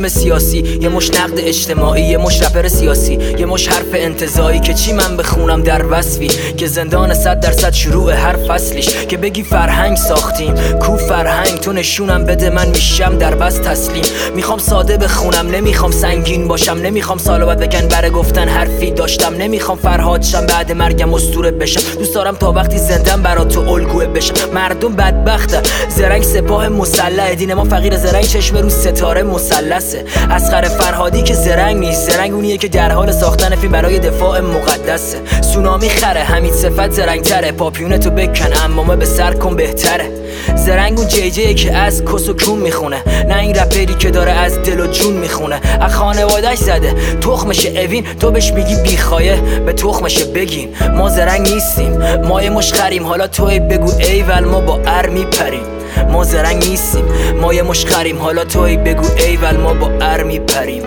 فیلم سیاسی، یه مش نقد اجتماعی، یه مش رپر سیاسی، یه مش حرف انتزاعی که چی من بخونم در وصفی که زندان 100% شروع هر فصلیش. که بگی فرهنگ ساختیم، کو فرهنگ تو نشونم بده من میشم در بس تسلیم. میخوام ساده بخونم، نمیخوام سنگین باشم، نمیخوام سالو بعد بگن برای گفتن حرفی داشتم، نمیخوام فرهاد شم بعد مرگم اسطوره بشم. دوست دارم تا وقتی زندم برات تو الگوه بشم. مردم بدبختن، زرنگ سپاه مسلح، دین ما فقیر، زرنگ چشم رو ستاره مثلثه. اصغر فرهادی که زرنگ نیست، زرنگ اونیه که در حال ساختن فیلم برای دفاع مقدسه. سونامی خره، حمید صفت زرنگ تره، پاپیونه تو بکن امامه به سر کن بهتره. زرنگ اون جیجه که از کس و کون میخونه، نه این رپری که داره از دل و جون میخونه. از خانوادهش زده تخمش اوین، تو بهش میگی بیخایه به تخمش بگین. ما زرنگ نیستیم، ما یه مشخریم، حالا توی بگو ایول ما با ار میپریم. ما زرنگ نیستیم، ما یه مشخریم، حالا توی بگو ایول ما با ار میپریم.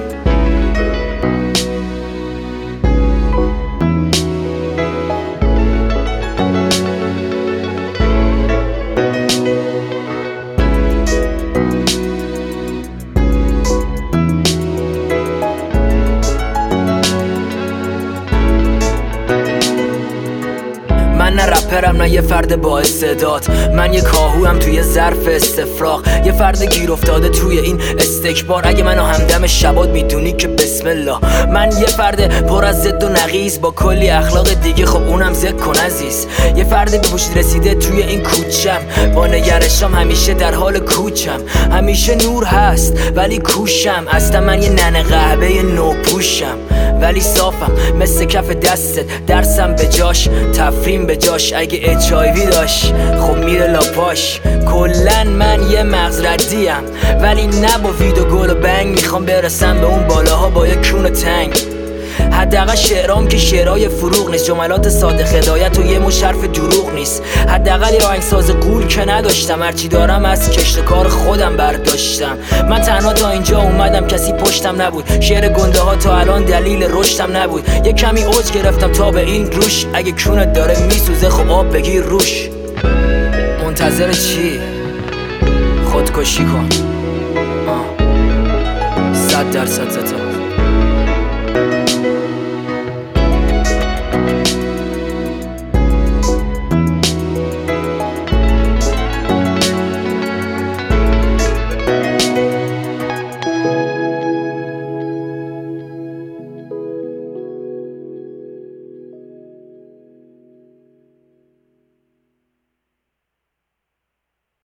من نه رپرم نه یه فرد با استعداد، من یه کاهوام توی ظرف استفراغ، یه فرد گیر افتاده توی این استکبار. اگه منو همدم شبات میدونی که بسم الله. من یه فرد پر از ضد و نقیض با کلی اخلاق دیگه، خب اونم ذکر کن عزیز. یه فرد به وجود رسیده توی این کوچم، با نگرشم همیشه در حال کوچم. همیشه نور هست ولی کوشم، اصلا من یه ننه قهبه نوپوشم ولی صافم مثل کف دستت. درسم به جاش، تفریم به جاش، اگه HIV داشت خب میره لاپاش. کلن من یه مغز ردیم ولی نه با وید و گل و بنگ، میخوام برسم به اون بالاها با یه کون تنگ. حداقل شعرام که شعرهای فروغ نیست، جملات ساده هدایت و یه مش حرف دروغ نیست. حداقل یه آهنگساز قول که نداشتم، هرچی دارم از کشت کار خودم برداشتم. من تنها تا اینجا اومدم کسی پشتم نبود، شعر گنده ها تا الان دلیل رشدم نبود. یه کمی اوج گرفتم تا به این روش، اگه کونت داره میسوزه خب آب بگیر روش. منتظر چی؟ خودکشی کن 100%